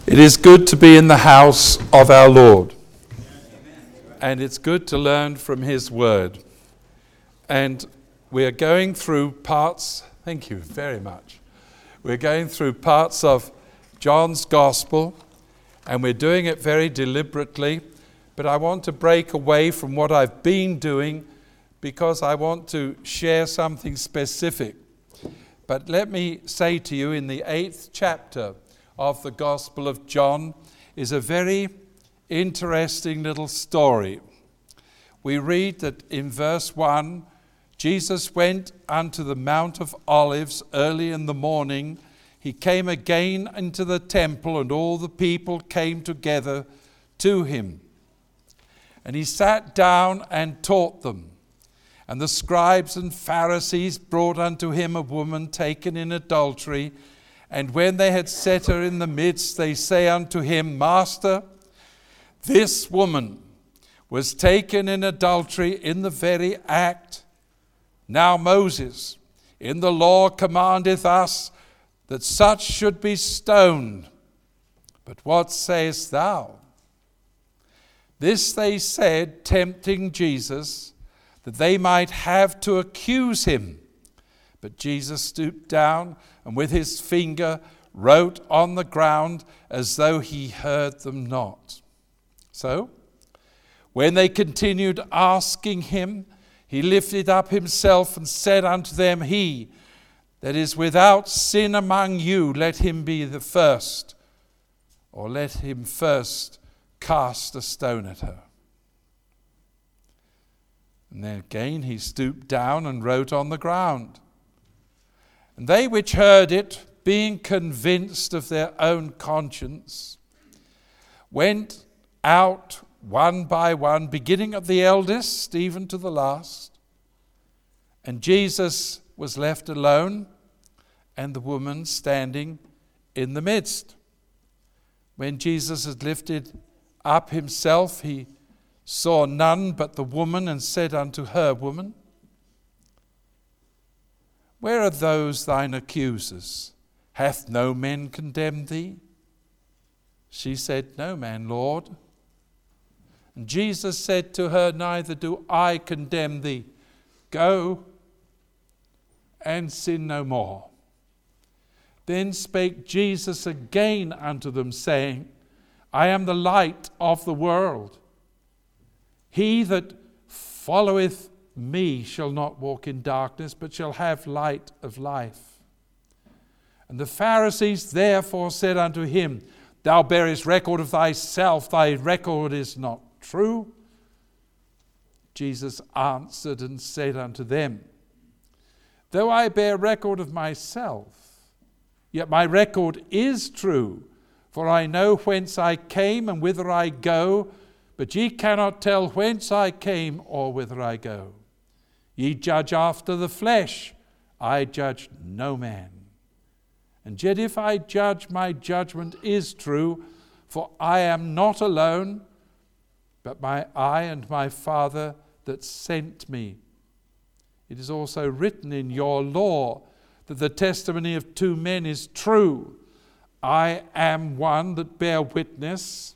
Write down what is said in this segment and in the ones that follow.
It is good to be in the house of our Lord, and it's good to learn from his word. And we're going through parts, thank you very much, we're going through parts of John's Gospel, and we're doing it very deliberately, but I want to break away from what I've been doing because I want to share something specific. But let me say to you, in the 8th chapter of the Gospel of John is a very interesting little story. We read that in verse 1, Jesus went unto the Mount of Olives early in the morning. He came again into the temple, and all the people came together to him. And he sat down and taught them. And the scribes and Pharisees brought unto him a woman taken in adultery. And when they had set her in the midst, they say unto him, Master, this woman was taken in adultery in the very act. Now Moses in the law commandeth us that such should be stoned. But what sayest thou? This they said, tempting Jesus, that they might have to accuse him. But Jesus stooped down and with his finger wrote on the ground as though he heard them not. So, when they continued asking him, he lifted up himself and said unto them, He that is without sin among you, let him be the first, or let him first cast a stone at her. And then again he stooped down and wrote on the ground. And they which heard it, being convinced of their own conscience, went out one by one, beginning at the eldest, even to the last. And Jesus was left alone, and the woman standing in the midst. When Jesus had lifted up himself, he saw none but the woman, and said unto her, Woman, where are those thine accusers? Hath no man condemned thee? She said, No man, Lord. And Jesus said to her, Neither do I condemn thee. Go and sin no more. Then spake Jesus again unto them, saying, I am the light of the world. He that followeth me shall not walk in darkness, but shall have light of life. And the Pharisees therefore said unto him, Thou bearest record of thyself, thy record is not true. Jesus answered and said unto them, Though I bear record of myself, yet my record is true, for I know whence I came and whither I go, but ye cannot tell whence I came or whither I go. Ye judge after the flesh, I judge no man. And yet if I judge, my judgment is true, for I am not alone, but I and my Father that sent me. It is also written in your law that the testimony of two men is true. I am one that bear witness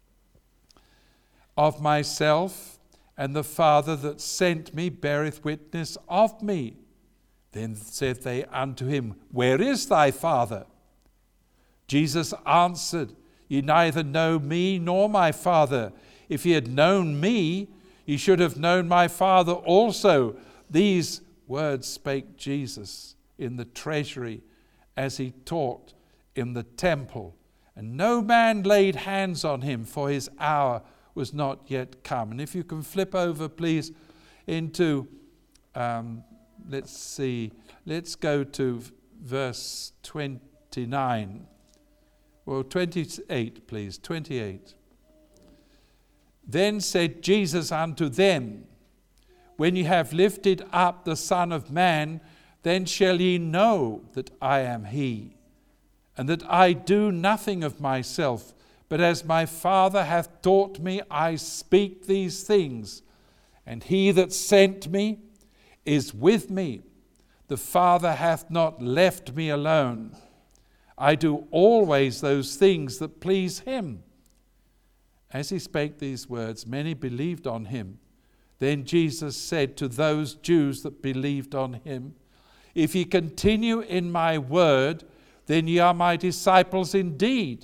of myself, and the Father that sent me beareth witness of me. Then said they unto him, Where is thy Father? Jesus answered, Ye neither know me nor my Father. If ye had known me, ye should have known my Father also. These words spake Jesus in the treasury as he taught in the temple. And no man laid hands on him, for his hour was not yet come. And if you can flip over, please, into, let's go to verse 29. Well, 28, please, 28. Then said Jesus unto them, When ye have lifted up the Son of Man, then shall ye know that I am he, and that I do nothing of myself, but as my Father hath taught me, I speak these things. And he that sent me is with me. The Father hath not left me alone. I do always those things that please him." As he spake these words, many believed on him. Then Jesus said to those Jews that believed on him, "If ye continue in my word, then ye are my disciples indeed.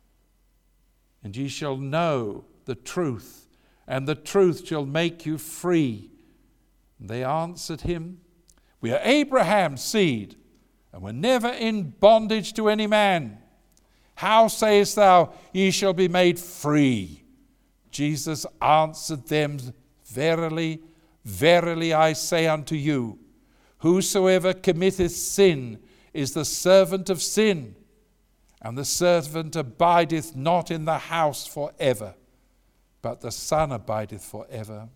And ye shall know the truth, and the truth shall make you free." And they answered him, "We are Abraham's seed, and were never in bondage to any man. How sayest thou, ye shall be made free?" Jesus answered them, "Verily, verily, I say unto you, whosoever committeth sin is the servant of sin, and the servant abideth not in the house forever, but the Son abideth forever.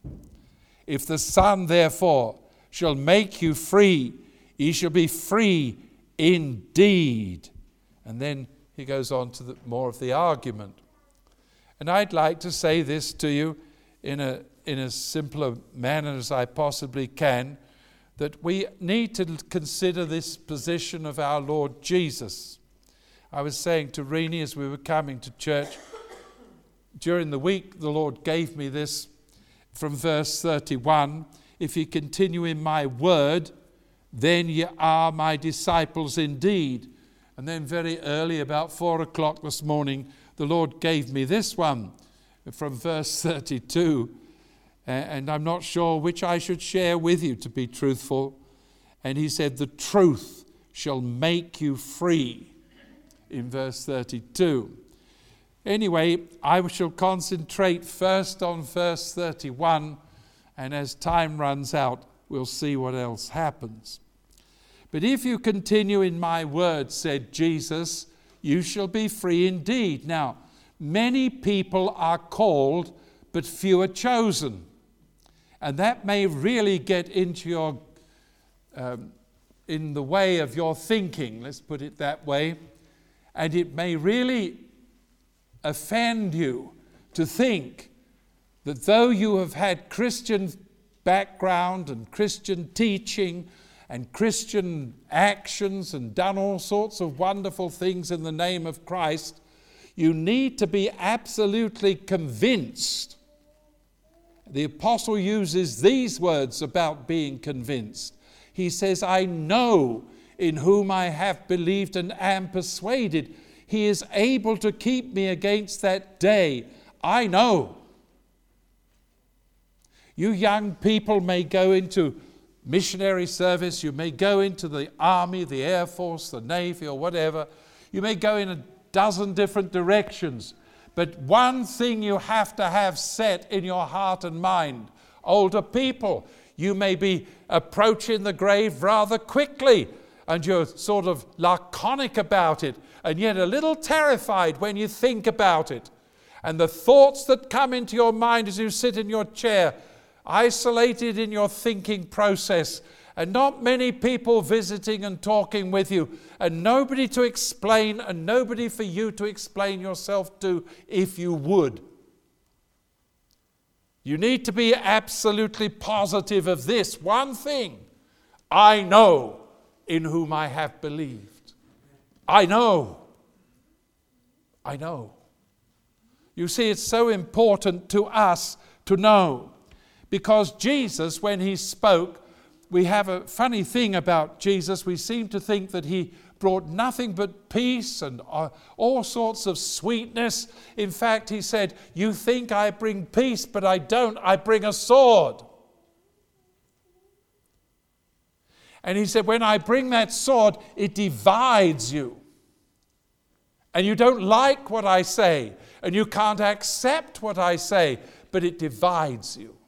If the Son therefore shall make you free, ye shall be free indeed." And then he goes on to more of the argument. And I'd like to say this to you in a simpler manner as I possibly can, that we need to consider this position of our Lord Jesus. I was saying to Renee as we were coming to church, during the week the Lord gave me this from verse 31, "If ye continue in my word, then ye are my disciples indeed." And then very early, about 4 o'clock this morning, the Lord gave me this one from verse 32. And I'm not sure which I should share with you, to be truthful. And he said, "The truth shall make you free," in verse 32. Anyway, I shall concentrate first on verse 31, and as time runs out, we'll see what else happens. "But if you continue in my word," said Jesus, "you shall be free indeed." Now, many people are called, but few are chosen. And that may really get into your, in the way of your thinking, let's put it that way. And it may really offend you to think that though you have had Christian background and Christian teaching and Christian actions and done all sorts of wonderful things in the name of Christ, you need to be absolutely convinced. The apostle uses these words about being convinced. He says, "I know in whom I have believed and am persuaded. He is able to keep me against that day. I know." You young people may go into missionary service, you may go into the army, the Air Force, the Navy, or whatever. You may go in a dozen different directions. But one thing you have to have set in your heart and mind. Older people, you may be approaching the grave rather quickly, and you're sort of laconic about it, and yet a little terrified when you think about it. And the thoughts that come into your mind as you sit in your chair, isolated in your thinking process, and not many people visiting and talking with you, and nobody to explain, and nobody for you to explain yourself to if you would. You need to be absolutely positive of this one thing: I know in whom I have believed. I know. I know. You see, it's so important to us to know, because Jesus, when he spoke, we have a funny thing about Jesus. We seem to think that he brought nothing but peace and all sorts of sweetness. In fact, he said, "You think I bring peace, but I don't. I bring a sword." And he said, when I bring that sword, it divides you. And you don't like what I say, and you can't accept what I say, but it divides you.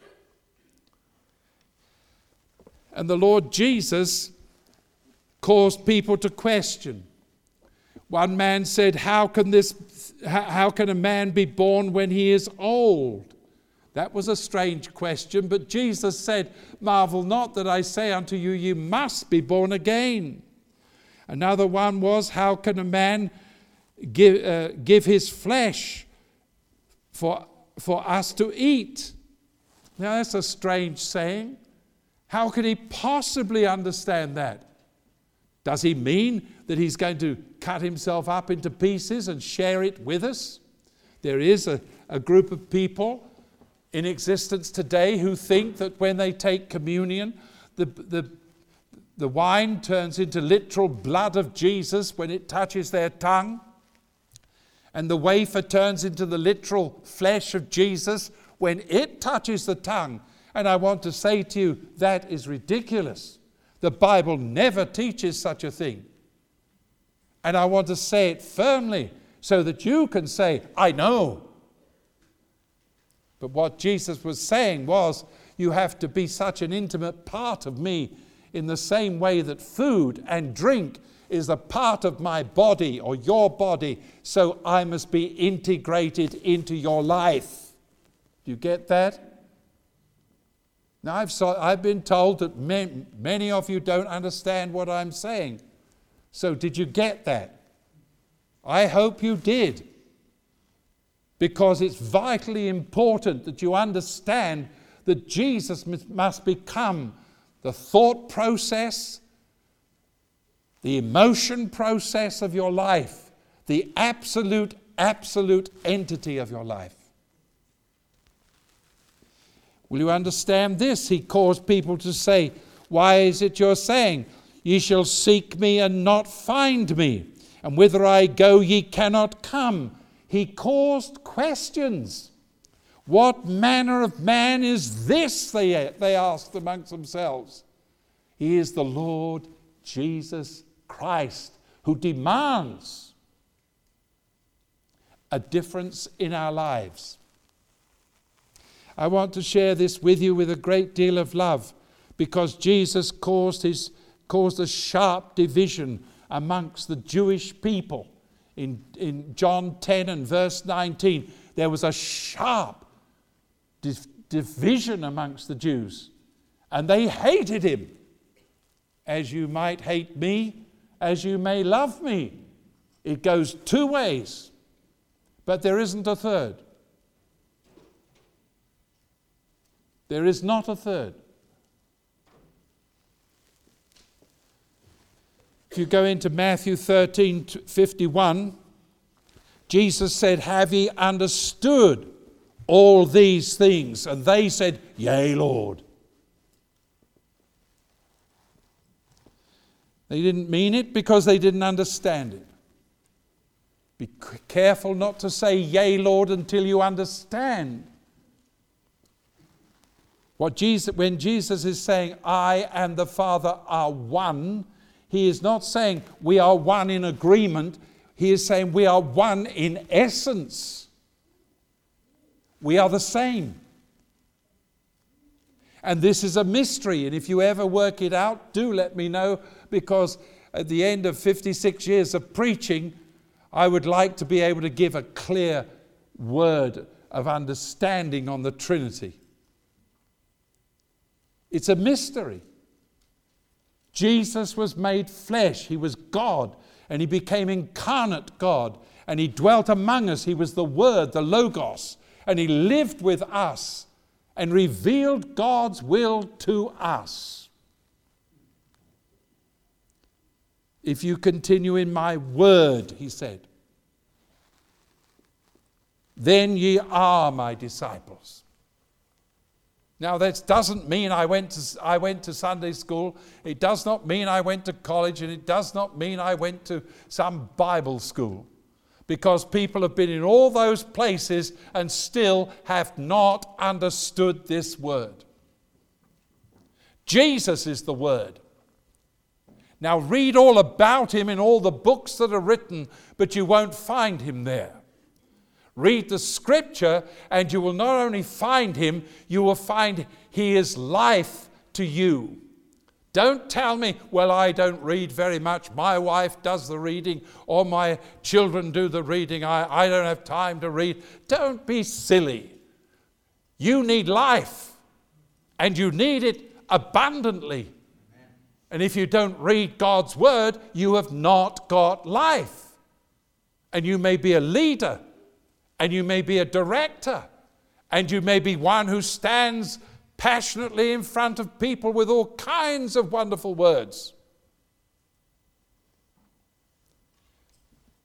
And the Lord Jesus caused people to question. One man said, how can a man be born when he is old? That was a strange question, but Jesus said, "Marvel not that I say unto you, ye must be born again." Another one was, how can a man give his flesh for us to eat? Now that's a strange saying. How could he possibly understand that? Does he mean that he's going to cut himself up into pieces and share it with us? There is a group of people in existence today who think that when they take communion, the wine turns into literal blood of Jesus when it touches their tongue, and the wafer turns into the literal flesh of Jesus when it touches the tongue. And I want to say to you, that is ridiculous. The Bible never teaches such a thing. And I want to say it firmly so that you can say, I know. But what Jesus was saying was, you have to be such an intimate part of me in the same way that food and drink is a part of my body or your body, so I must be integrated into your life. Do you get that? Now, I've been told that many of you don't understand what I'm saying. So did you get that? I hope you did. Because it's vitally important that you understand that Jesus must become the thought process, the emotion process of your life, the absolute entity of your life. Will you understand this? He caused people to say, why is it you're saying, ye shall seek me and not find me, and whither I go ye cannot come? He caused questions. What manner of man is this, they asked amongst themselves. He is the Lord Jesus Christ, who demands a difference in our lives. I want to share this with you with a great deal of love, because Jesus caused a sharp division amongst the Jewish people. In John 10 and verse 19, there was a sharp division amongst the Jews, and they hated him. As you might hate me, as you may love me. It goes two ways, but there isn't a third. There is not a third. If you go into Matthew 13:51, Jesus said, have ye understood all these things? And they said, yea, Lord. They didn't mean it because they didn't understand it. Be careful not to say, yea, Lord, until you understand. When Jesus is saying, I and the Father are one, he is not saying we are one in agreement. He is saying we are one in essence. We are the same. And this is a mystery. And if you ever work it out, do let me know, because at the end of 56 years of preaching, I would like to be able to give a clear word of understanding on the Trinity. It's a mystery. Jesus was made flesh. He was God, and he became incarnate God, and he dwelt among us. He was the Word, the Logos, and he lived with us and revealed God's will to us. If you continue in my word, he said, then ye are my disciples. Now, that doesn't mean I went to Sunday school. It does not mean I went to college, and it does not mean I went to some Bible school. Because people have been in all those places and still have not understood this word. Jesus is the Word. Now, read all about him in all the books that are written, but you won't find him there. Read the scripture and you will not only find him, you will find he is life to you. Don't tell me, well, I don't read very much. My wife does the reading, or my children do the reading. I don't have time to read. Don't be silly. You need life, and you need it abundantly. And if you don't read God's word, you have not got life. And you may be a leader, and you may be a director, and you may be one who stands passionately in front of people with all kinds of wonderful words.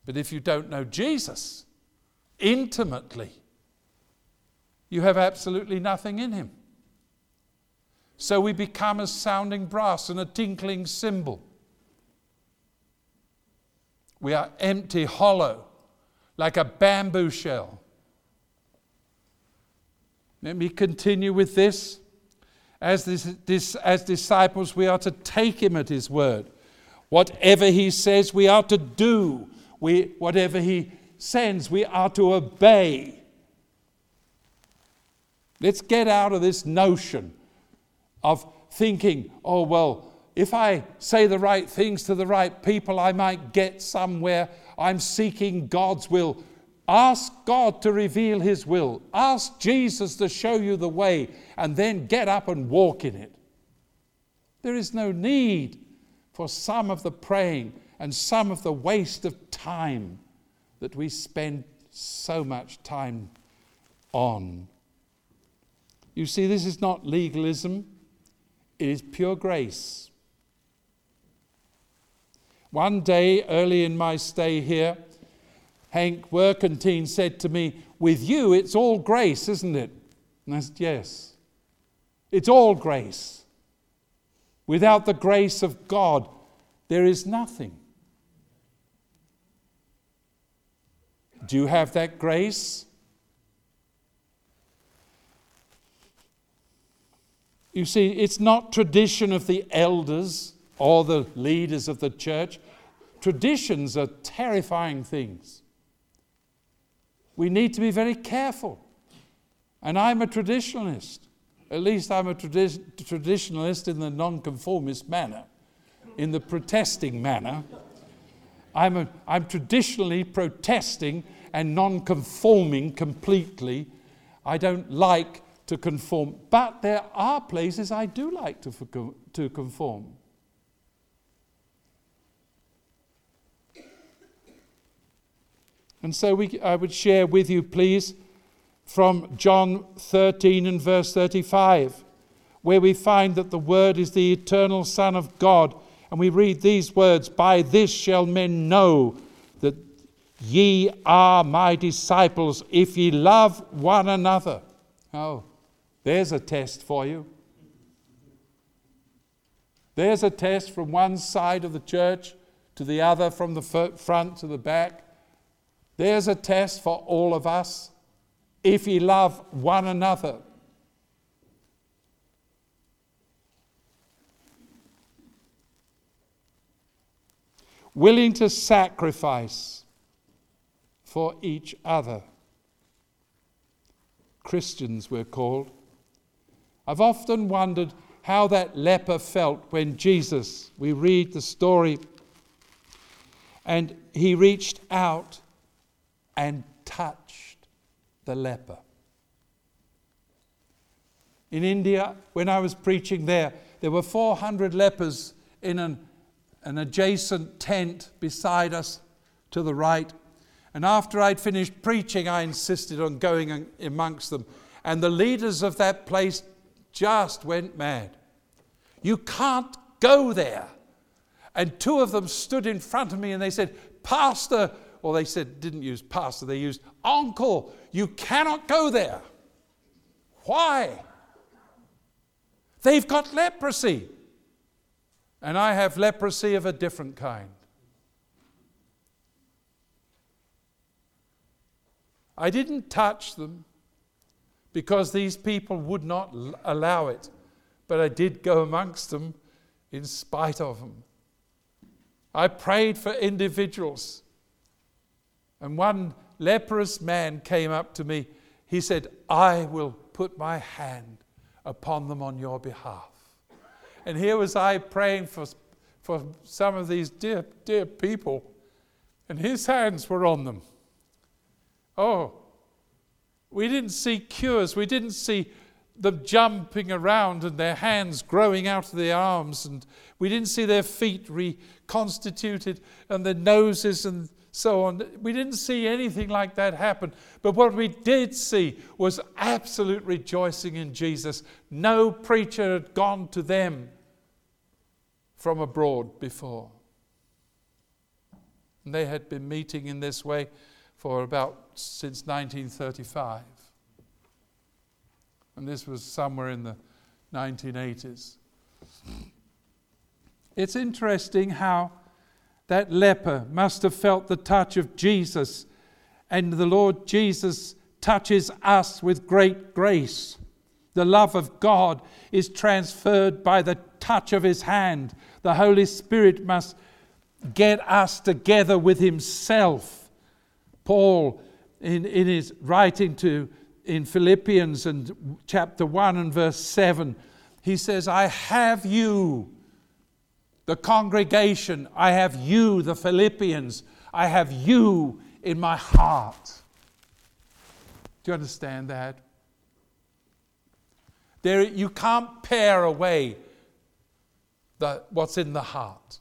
But if you don't know Jesus intimately, you have absolutely nothing in him. So we become a sounding brass and a tinkling cymbal. We are empty, hollow, like a bamboo shell. Let me continue with this. As disciples, we are to take him at his word. Whatever he says, we are to do. Whatever he sends, we are to obey. Let's get out of this notion of thinking, oh, well, if I say the right things to the right people, I might get somewhere. I'm seeking God's will. Ask God to reveal his will. Ask Jesus to show you the way, and then get up and walk in it. There is no need for some of the praying and some of the waste of time that we spend so much time on. You see, this is not legalism. It is pure grace. One day, early in my stay here, Hank Workentine said to me, with you, it's all grace, isn't it? And I said, yes. It's all grace. Without the grace of God, there is nothing. Do you have that grace? You see, it's not tradition of the elders or the leaders of the church. Traditions are terrifying things. We need to be very careful. And I'm a traditionalist. At least I'm a traditionalist in the nonconformist manner, in the protesting manner. I'm traditionally protesting and non-conforming completely. I don't like to conform, but there are places I do like to conform. And so I would share with you, please, from John 13 and verse 35, where we find that the Word is the eternal Son of God. And we read these words, by this shall men know that ye are my disciples, if ye love one another. Oh, there's a test for you. There's a test from one side of the church to the other, from the front to the back. There's a test for all of us. If ye love one another. Willing to sacrifice for each other. Christians, we're called. I've often wondered how that leper felt when Jesus, we read the story, and he reached out and touched the leper. In India, when I was preaching there were 400 lepers in an adjacent tent beside us to the right. And after I'd finished preaching, I insisted on going amongst them. And the leaders of that place just went mad. You can't go there. And two of them stood in front of me and they said, Pastor, or they said, didn't use pastor, they used uncle, you cannot go there. Why? They've got leprosy. And I have leprosy of a different kind. I didn't touch them because these people would not allow it. But I did go amongst them in spite of them. I prayed for individuals. And one leprous man came up to me. He said, I will put my hand upon them on your behalf. And here was I praying for some of these dear, dear people. And his hands were on them. Oh, we didn't see cures. We didn't see them jumping around and their hands growing out of their arms. And we didn't see their feet reconstituted and their noses and so on. We didn't see anything like that happen. But what we did see was absolute rejoicing in Jesus. No preacher had gone to them from abroad before. And they had been meeting in this way for about since 1935. And this was somewhere in the 1980s. It's interesting how that leper must have felt the touch of Jesus, and the Lord Jesus touches us with great grace. The love of God is transferred by the touch of his hand. The Holy Spirit must get us together with himself. Paul, in his writing in Philippians and chapter 1 and verse 7, he says, I have you, the congregation, I have you, the Philippians, I have you in my heart. Do you understand that? You can't pare away what's in the heart.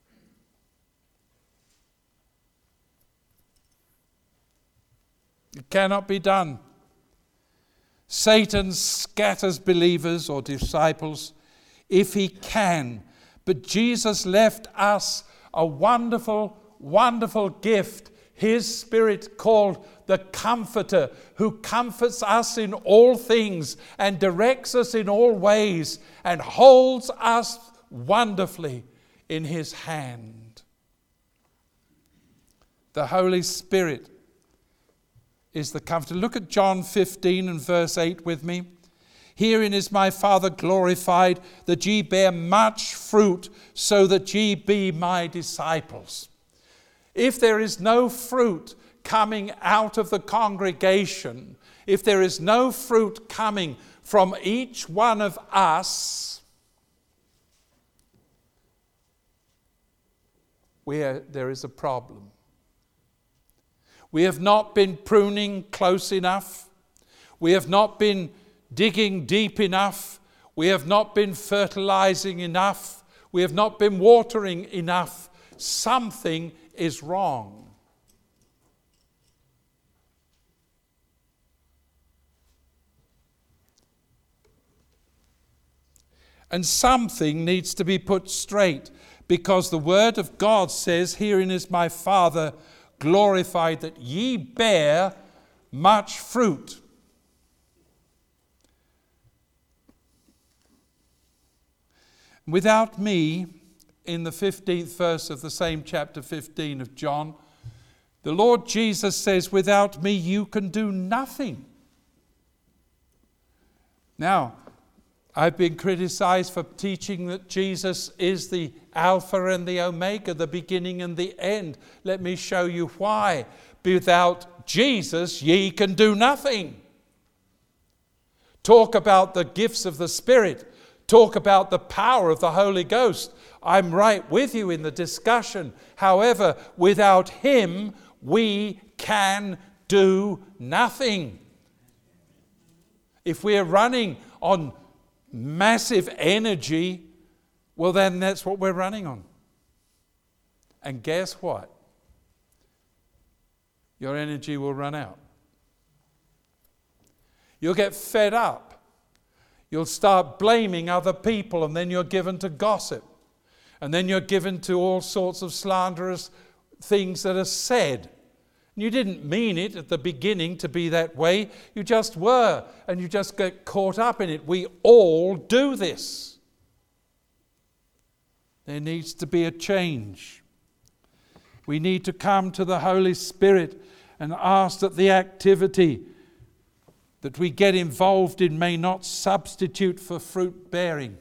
It cannot be done. Satan scatters believers or disciples if he can. But Jesus left us a wonderful, wonderful gift. His Spirit called the Comforter, who comforts us in all things and directs us in all ways and holds us wonderfully in his hand. The Holy Spirit is the Comforter. Look at John 15 and verse 8 with me. Herein is my Father glorified, that ye bear much fruit, so that ye be my disciples. If there is no fruit coming out of the congregation, if there is no fruit coming from each one of us, there is a problem. We have not been pruning close enough. We have not been digging deep enough. We have not been fertilizing enough. We have not been watering enough. Something is wrong. And something needs to be put straight, because the word of God says, herein is my Father glorified, that ye bear much fruit. Without me, in the 15th verse of the same chapter 15 of John, the Lord Jesus says, without me you can do nothing. Now, I've been criticized for teaching that Jesus is the Alpha and the Omega, the beginning and the end. Let me show you why. Without Jesus, ye can do nothing. Talk about the gifts of the Spirit. Talk about the power of the Holy Ghost. I'm right with you in the discussion. However, without him, we can do nothing. If we're running on massive energy, well, then that's what we're running on. And guess what? Your energy will run out. You'll get fed up. You'll start blaming other people, and then you're given to gossip. And then you're given to all sorts of slanderous things that are said. You didn't mean it at the beginning to be that way. You just were, and you just get caught up in it. We all do this. There needs to be a change. We need to come to the Holy Spirit and ask that the activity that we get involved in may not substitute for fruit bearing.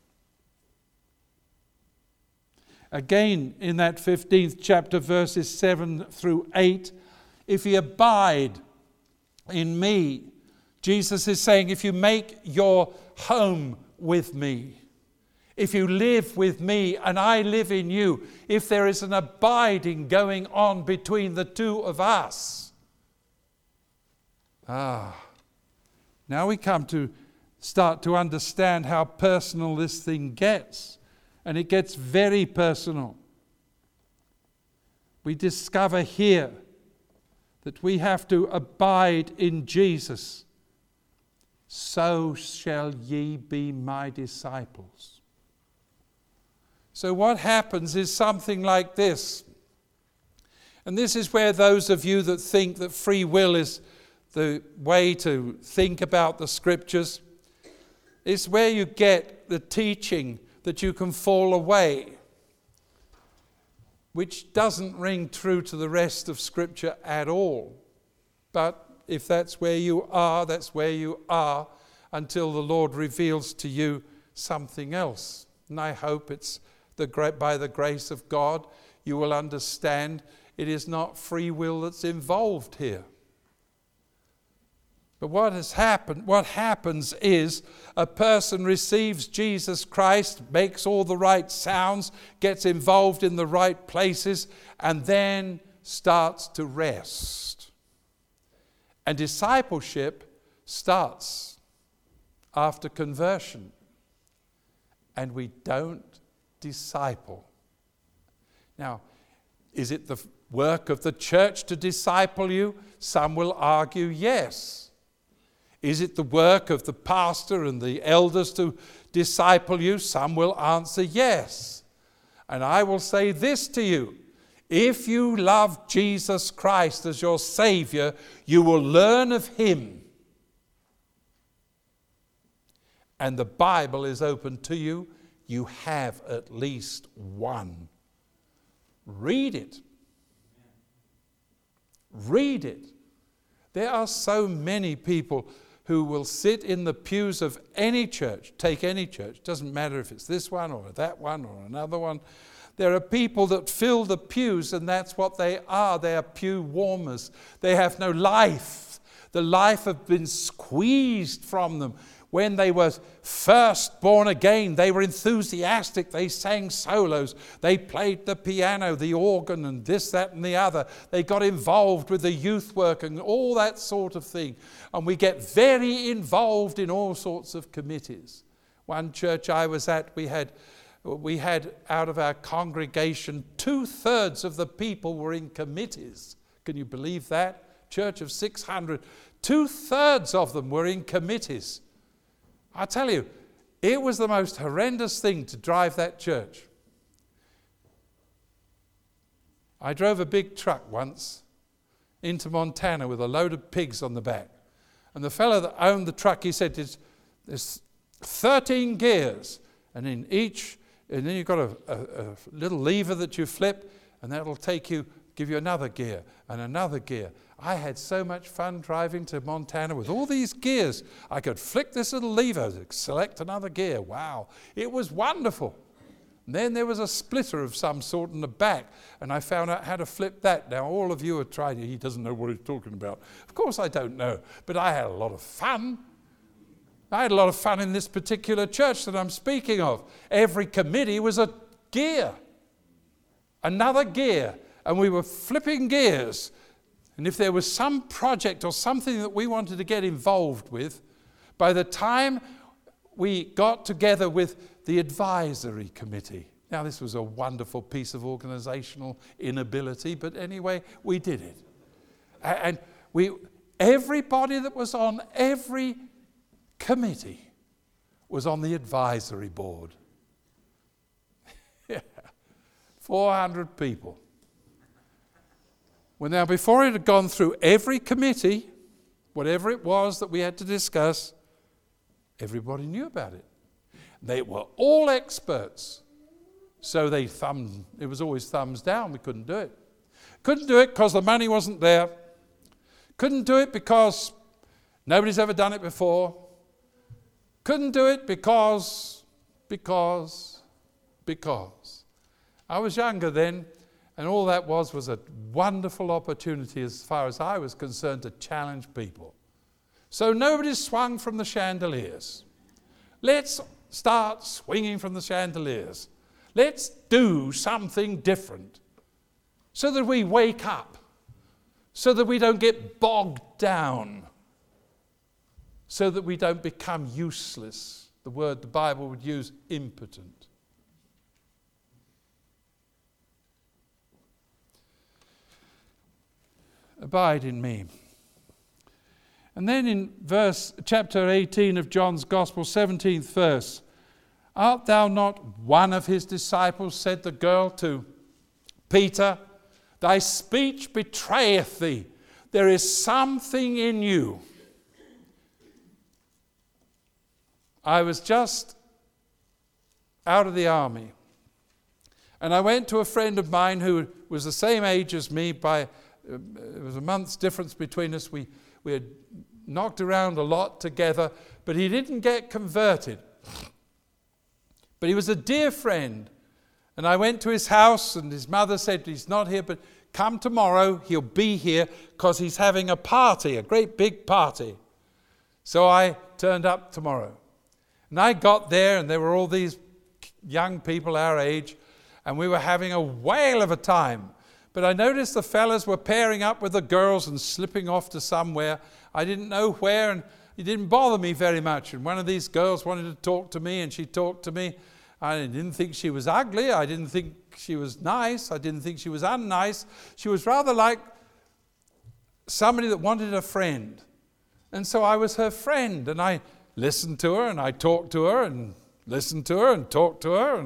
Again, in that 15th chapter, verses 7 through 8, if ye abide in me, Jesus is saying, if you make your home with me, if you live with me and I live in you, if there is an abiding going on between the two of us. Now we come to start to understand how personal this thing gets. And it gets very personal. We discover here that we have to abide in Jesus. So shall ye be my disciples. So what happens is something like this. And this is where those of you that think that free will is the way to think about the scriptures, it's where you get the teaching that you can fall away, which doesn't ring true to the rest of scripture at all. But if that's where you are, that's where you are until the Lord reveals to you something else. And I hope it's by the grace of God you will understand it is not free will that's involved here. But what happens is a person receives Jesus Christ, makes all the right sounds, gets involved in the right places, and then starts to rest. And discipleship starts after conversion. And we don't disciple. Now, is it the work of the church to disciple you? Some will argue yes. Is it the work of the pastor and the elders to disciple you? Some will answer yes. And I will say this to you. If you love Jesus Christ as your Savior, you will learn of Him. And the Bible is open to you. You have at least one. Read it. Read it. There are so many people who will sit in the pews of any church, take any church, doesn't matter if it's this one or that one or another one. There are people that fill the pews, and that's what they are. They are pew warmers. They have no life. The life has been squeezed from them. When they were first born again, they were enthusiastic. They sang solos. They played the piano, the organ, and this, that, and the other. They got involved with the youth work and all that sort of thing. And we get very involved in all sorts of committees. One church I was at, we had out of our congregation, 2/3 of the people were in committees. Can you believe that? Church of 600, 2/3 of them were in committees. I tell you, it was the most horrendous thing to drive that church. I drove a big truck once into Montana with a load of pigs on the back. And the fellow that owned the truck, he said, there's 13 gears. And in each, and then you've got a little lever that you flip, and that'll give you another gear and another gear. I had so much fun driving to Montana with all these gears. I could flick this little lever, select another gear. Wow, it was wonderful. And then there was a splitter of some sort in the back, and I found out how to flip that. Now, all of you are trying. He doesn't know what he's talking about. Of course I don't know, but I had a lot of fun. I had a lot of fun in this particular church that I'm speaking of. Every committee was a gear, another gear, and we were flipping gears. And if there was some project or something that we wanted to get involved with, by the time we got together with the advisory committee. Now, this was a wonderful piece of organizational inability, but anyway, we did it. And everybody that was on every committee was on the advisory board. 400 people. Well, now, before it had gone through every committee, whatever it was that we had to discuss, everybody knew about it. They were all experts. So it was always thumbs down. We couldn't do it. Couldn't do it because the money wasn't there. Couldn't do it because nobody's ever done it before. Couldn't do it because. I was younger then. And all that was a wonderful opportunity as far as I was concerned to challenge people. So nobody swung from the chandeliers. Let's start swinging from the chandeliers. Let's do something different so that we wake up, so that we don't get bogged down, so that we don't become useless. The word the Bible would use, impotent. Abide in me. And then in chapter 18 of John's Gospel, 17th verse, art thou not one of his disciples, said the girl to Peter. Thy speech betrayeth thee. There is something in you. I was just out of the army, and I went to a friend of mine who was the same age as me. It was a month's difference between us. We had knocked around a lot together, but he didn't get converted. But he was a dear friend. And I went to his house, and his mother said, he's not here, but come tomorrow, he'll be here, because he's having a party, a great big party. So I turned up tomorrow. And I got there, and there were all these young people our age, and we were having a whale of a time. But I noticed the fellas were pairing up with the girls and slipping off to somewhere. I didn't know where, and it didn't bother me very much. And one of these girls wanted to talk to me, and she talked to me. I didn't think she was ugly. I didn't think she was nice. I didn't think she was unnice. She was rather like somebody that wanted a friend. And so I was her friend, and I listened to her, and I talked to her, and listened to her, and talked to her.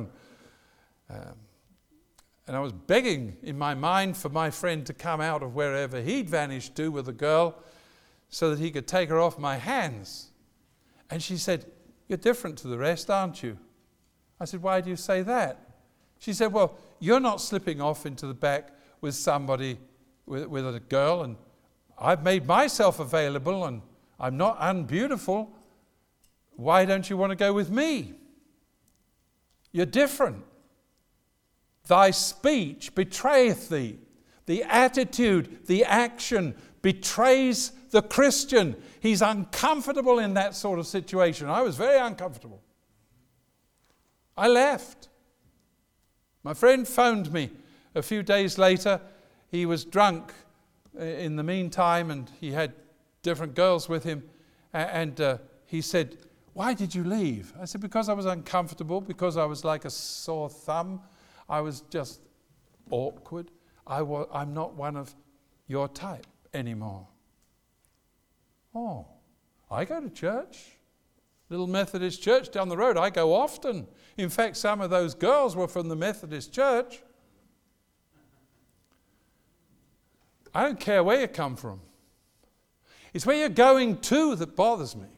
And I was begging in my mind for my friend to come out of wherever he'd vanished to with the girl so that he could take her off my hands. And she said, "You're different to the rest, aren't you?" I said, "Why do you say that?" She said, "Well, you're not slipping off into the back with somebody, with a girl, and I've made myself available, and I'm not unbeautiful. Why don't you want to go with me? You're different. Thy speech betrayeth thee." The attitude, the action betrays the Christian. He's uncomfortable in that sort of situation. I was very uncomfortable. I left. My friend phoned me a few days later. He was drunk in the meantime, and he had different girls with him. And he said, "Why did you leave?" I said, "Because I was uncomfortable, because I was like a sore thumb. I was just awkward. I'm not one of your type anymore." "Oh, I go to church. Little Methodist church down the road. I go often. In fact, some of those girls were from the Methodist church." I don't care where you come from. It's where you're going to that bothers me.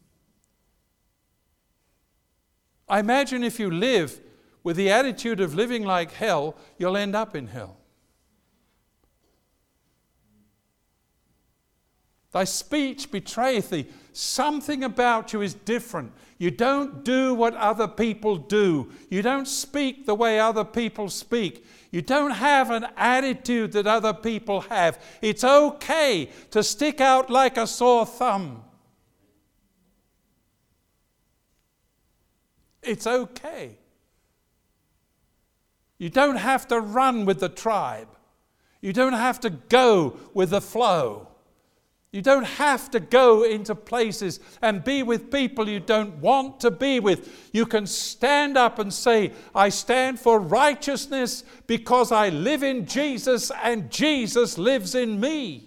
I imagine if you live with the attitude of living like hell, you'll end up in hell. Thy speech betrayeth thee. Something about you is different. You don't do what other people do. You don't speak the way other people speak. You don't have an attitude that other people have. It's okay to stick out like a sore thumb. It's okay. You don't have to run with the tribe. You don't have to go with the flow. You don't have to go into places and be with people you don't want to be with. You can stand up and say, "I stand for righteousness because I live in Jesus and Jesus lives in me."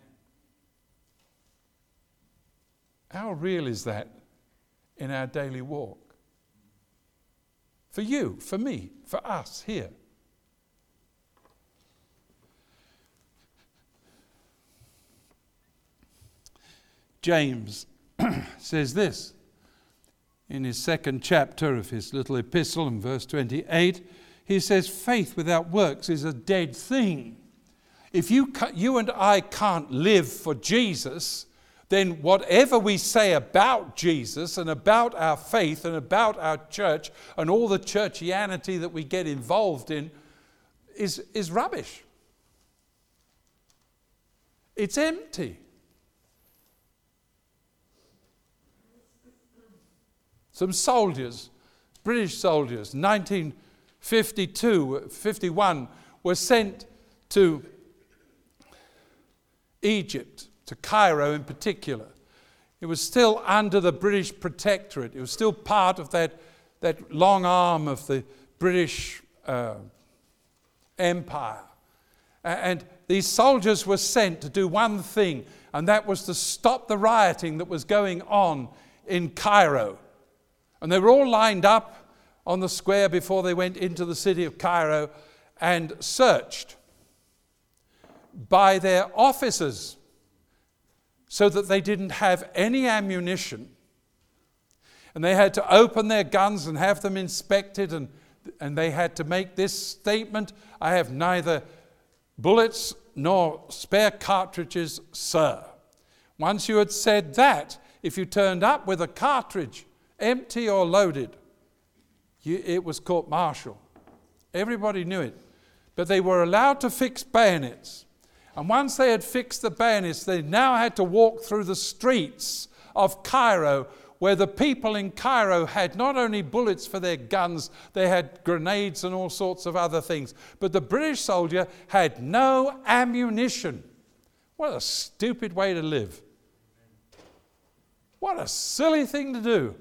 How real is that in our daily walk? For you, for me, for us here. James says this in his second chapter of his little epistle in verse 28. He says, "Faith without works is a dead thing." If you and I can't live for Jesus, then whatever we say about Jesus and about our faith and about our church and all the churchianity that we get involved in is rubbish. It's empty. Some soldiers, British soldiers, 1951, were sent to Egypt, to Cairo in particular. It was still under the British protectorate. It was still part of that long arm of the British Empire. And these soldiers were sent to do one thing, and that was to stop the rioting that was going on in Cairo. And they were all lined up on the square before they went into the city of Cairo and searched. by their officers so that they didn't have any ammunition. And they had to open their guns and have them inspected, and they had to make this statement, "I have neither bullets nor spare cartridges, sir." Once you had said that, if you turned up with a cartridge, empty or loaded, it was court-martial. Everybody knew it. But they were allowed to fix bayonets. And once they had fixed the bayonets, they now had to walk through the streets of Cairo, where the people in Cairo had not only bullets for their guns, they had grenades and all sorts of other things. But the British soldier had no ammunition. What a stupid way to live. What a silly thing to do.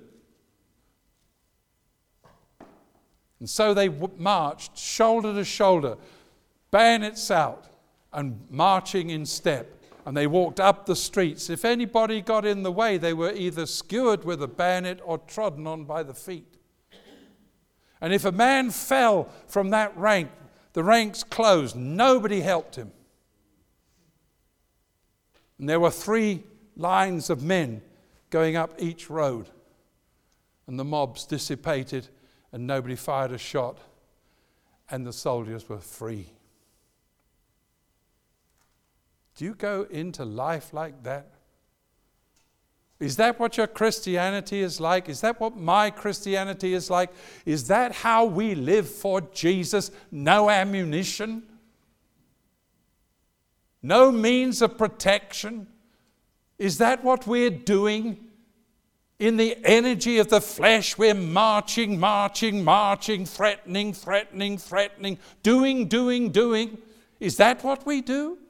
And so they marched shoulder to shoulder, bayonets out, and marching in step. And they walked up the streets. If anybody got in the way, they were either skewered with a bayonet or trodden on by the feet. And if a man fell from that rank, the ranks closed. Nobody helped him. And there were 3 lines of men going up each road. And the mobs dissipated, and nobody fired a shot, and the soldiers were free. Do you go into life like that? Is that what your Christianity is like? Is that what my Christianity is like? Is that how we live for Jesus? No ammunition? No means of protection? Is that what we're doing? In the energy of the flesh, we're marching, threatening, doing. Is that what we do?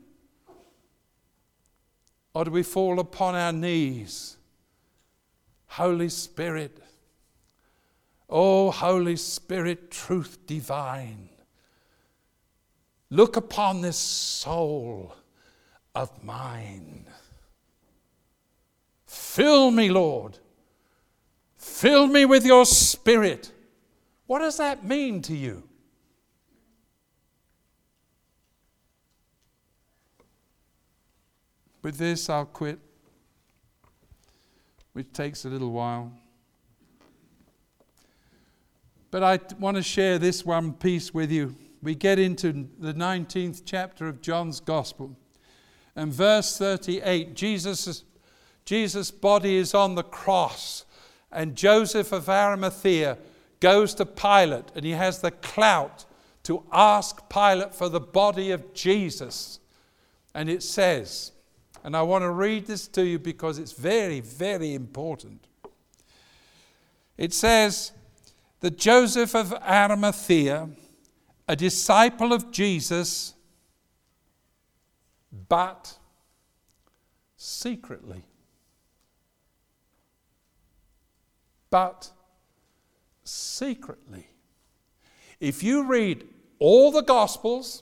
Or do we fall upon our knees? Holy Spirit, oh Holy Spirit, truth divine, look upon this soul of mine. Fill me, Lord. Fill me with your Spirit. What does that mean to you? With this, I'll quit, which takes a little while. But I want to share this one piece with you. We get into the 19th chapter of John's Gospel. And verse 38, Jesus' body is on the cross. And Joseph of Arimathea goes to Pilate, and he has the clout to ask Pilate for the body of Jesus. And it says, and I want to read this to you because it's very, very important. It says that Joseph of Arimathea, a disciple of Jesus, but secretly. But secretly. If you read all the Gospels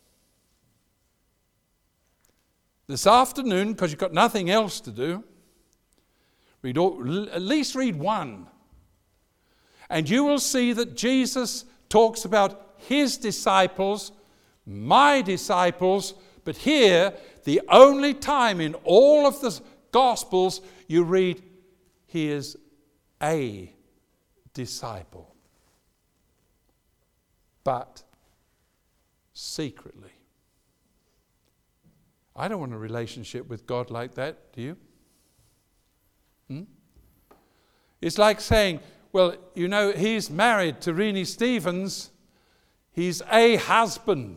this afternoon, because you've got nothing else to do, at least read one. And you will see that Jesus talks about his disciples, my disciples, but here, the only time in all of the Gospels you read, he is a disciple, but secretly. I don't want a relationship with God like that, do you? It's like saying, well, you know, he's married to Renee Stevens. He's a husband.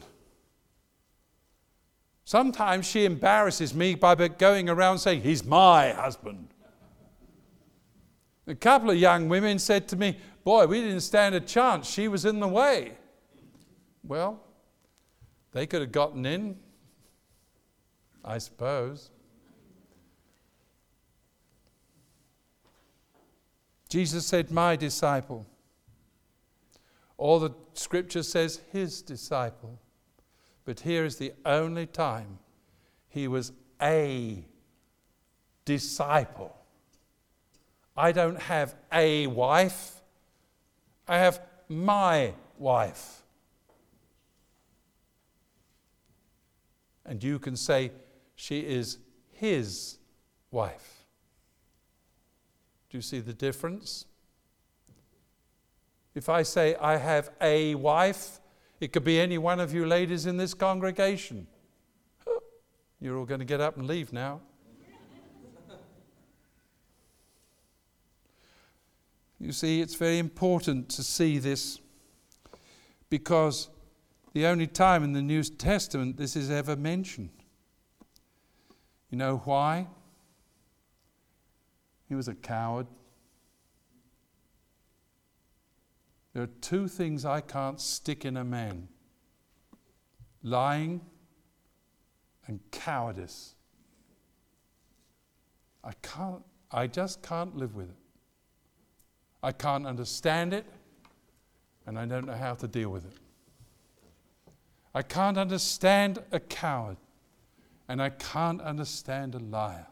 Sometimes she embarrasses me by going around saying, he's my husband. A couple of young women said to me, boy, we didn't stand a chance. She was in the way. Well, they could have gotten in, I suppose. Jesus said, my disciple. All the scripture says his disciple. But here is the only time he was a disciple. I don't have a wife. I have my wife. And you can say, she is his wife. Do you see the difference? If I say I have a wife, it could be any one of you ladies in this congregation. You're all going to get up and leave now. You see, it's very important to see this, because the only time in the New Testament this is ever mentioned. You know why? He was a coward. There are two things I can't stick in a man: lying and cowardice. I just can't live with it. I can't understand it, and I don't know how to deal with it. I can't understand a coward, and I can't understand a liar.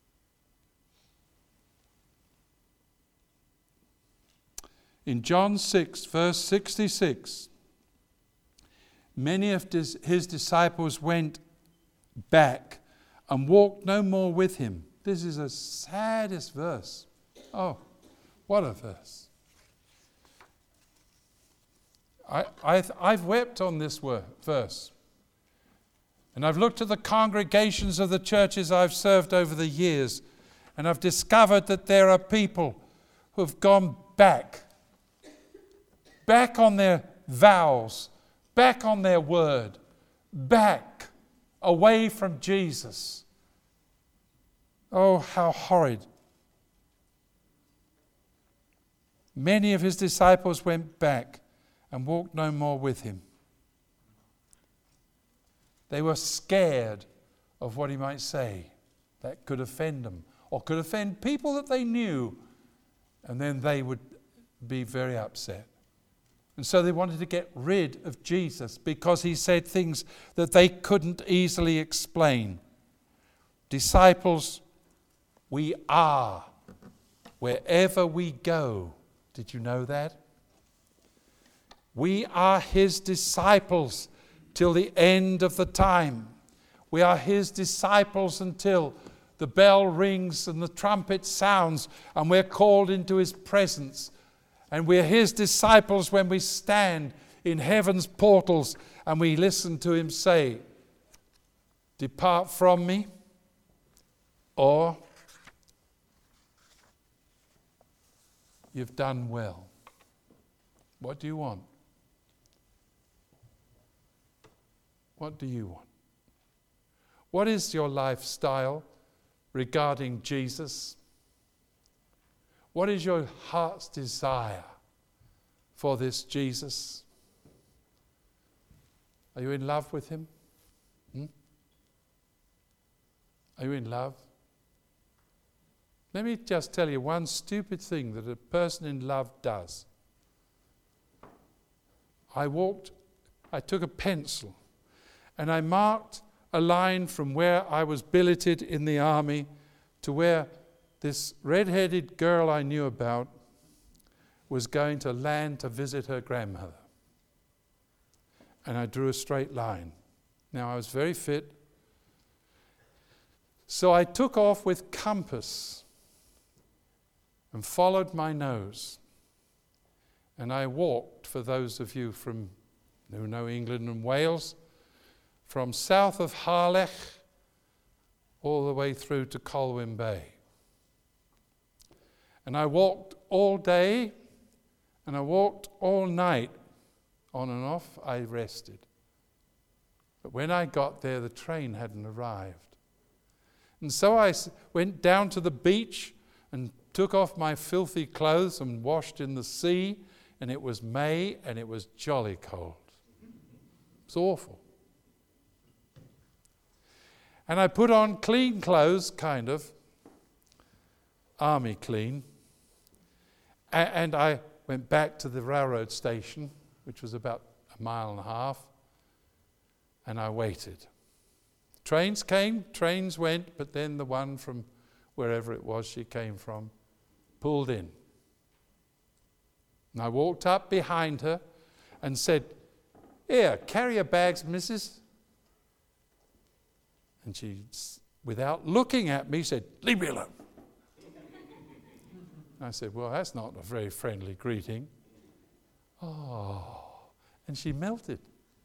In John 6, verse 66, many of his disciples went back and walked no more with him. This is the saddest verse. Oh, what a verse. I've wept on this verse. And I've looked at the congregations of the churches I've served over the years, and I've discovered that there are people who have gone back on their vows, back on their word, back away from Jesus. Oh, how horrid. Many of his disciples went back and walked no more with him. They were scared of what he might say that could offend them, or could offend people that they knew, and then they would be very upset. And so they wanted to get rid of Jesus because he said things that they couldn't easily explain. Disciples, we are wherever we go. Did you know that? We are his disciples till the end of the time. We are his disciples until the bell rings and the trumpet sounds and we're called into his presence. And we're his disciples when we stand in heaven's portals and we listen to him say, "Depart from me," or "You've done well." What do you want? What do you want? What is your lifestyle regarding Jesus? What is your heart's desire for this Jesus? Are you in love with him? Are you in love? Let me just tell you one stupid thing that a person in love does. I took a pencil and I marked a line from where I was billeted in the army to where this red-headed girl I knew about was going to land to visit her grandmother. And I drew a straight line. Now, I was very fit. So I took off with compass and followed my nose. And I walked, for those of you who know England and Wales, from south of Harlech all the way through to Colwyn Bay. And I walked all day, and I walked all night. On and off, I rested. But when I got there, the train hadn't arrived. And so I went down to the beach and took off my filthy clothes and washed in the sea, and it was May, and it was jolly cold. It was awful. And I put on clean clothes, kind of, army clean, and I went back to the railroad station, which was about a mile and a half, and I waited. Trains came, trains went, but then the one from wherever it was she came from pulled in. And I walked up behind her and said, "Here, carry your bags, missus." And she, without looking at me, said, "Leave me alone." I said, "Well, that's not a very friendly greeting." Oh, and she melted.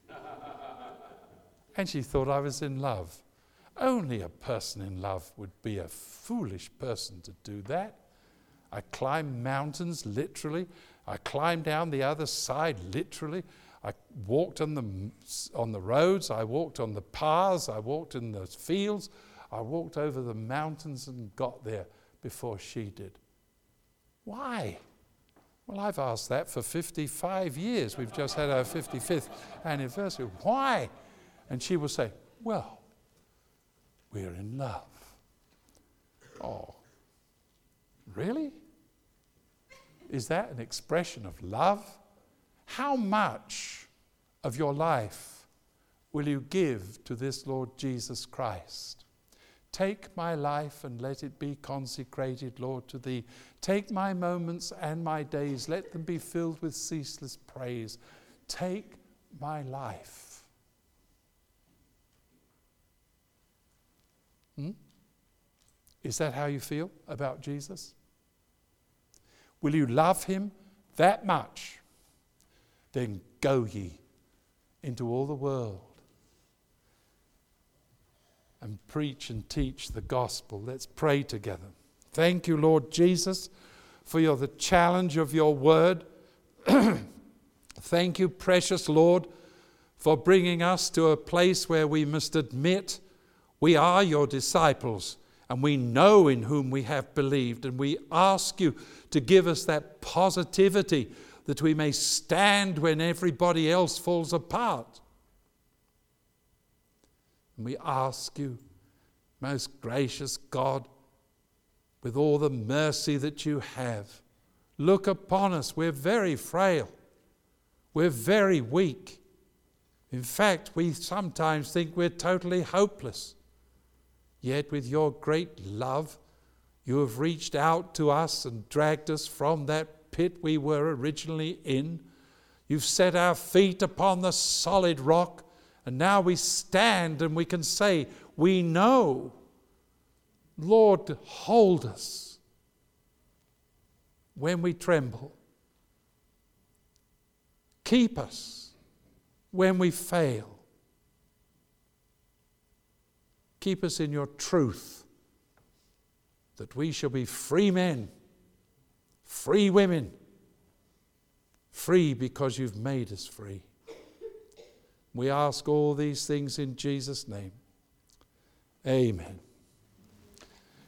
And she thought I was in love. Only a person in love would be a foolish person to do that. I climbed mountains, literally. I climbed down the other side, literally. I walked on the roads. I walked on the paths. I walked in the fields. I walked over the mountains and got there before she did. Why? Well, I've asked that for 55 years. We've just had our 55th anniversary. Why? And she will say, "Well, we're in love." Oh, really? Is that an expression of love? How much of your life will you give to this Lord Jesus Christ? Take my life and let it be consecrated, Lord, to thee. Take my moments and my days. Let them be filled with ceaseless praise. Take my life. Is that how you feel about Jesus? Will you love him that much? Then go ye into all the world and preach and teach the gospel. Let's pray together. Thank you, Lord Jesus, for the challenge of your word. Thank you, precious Lord, for bringing us to a place where we must admit we are your disciples and we know in whom we have believed, and we ask you to give us that positivity that we may stand when everybody else falls apart. And we ask you, most gracious God, with all the mercy that you have, look upon us. We're very frail. We're very weak. In fact, we sometimes think we're totally hopeless. Yet with your great love, you have reached out to us and dragged us from that pit we were originally in. You've set our feet upon the solid rock, and now we stand and we can say, we know, Lord, hold us when we tremble. Keep us when we fail. Keep us in your truth, that we shall be free men, free women, free because you've made us free. We ask all these things in Jesus' name. Amen.